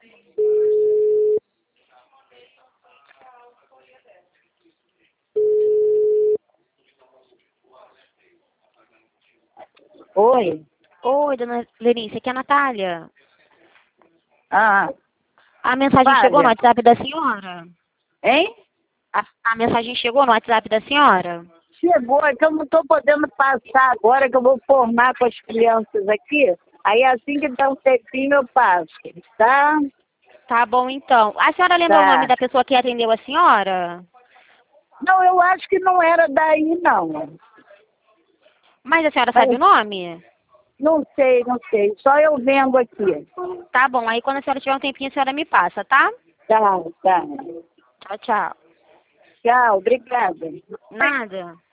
Oi. Oi, dona Lenice, aqui é a Natália. Ah, A mensagem fale. chegou no WhatsApp da senhora? Hein? A mensagem chegou no WhatsApp da senhora? Chegou, é que eu não estou podendo passar agora, que eu vou formar com as crianças aqui. Aí assim que der um tempinho eu passo, tá? Tá bom, então. A senhora lembra o nome Tá. da pessoa que atendeu a senhora? Não, eu acho que não era daí, não. Mas a senhora Mas sabe o nome? não sei, não sei. Só eu vendo aqui. Tá bom, aí quando a senhora tiver um tempinho, a senhora me passa, tá? Tá, tá. Tchau, tchau. Tchau, obrigada. Nada.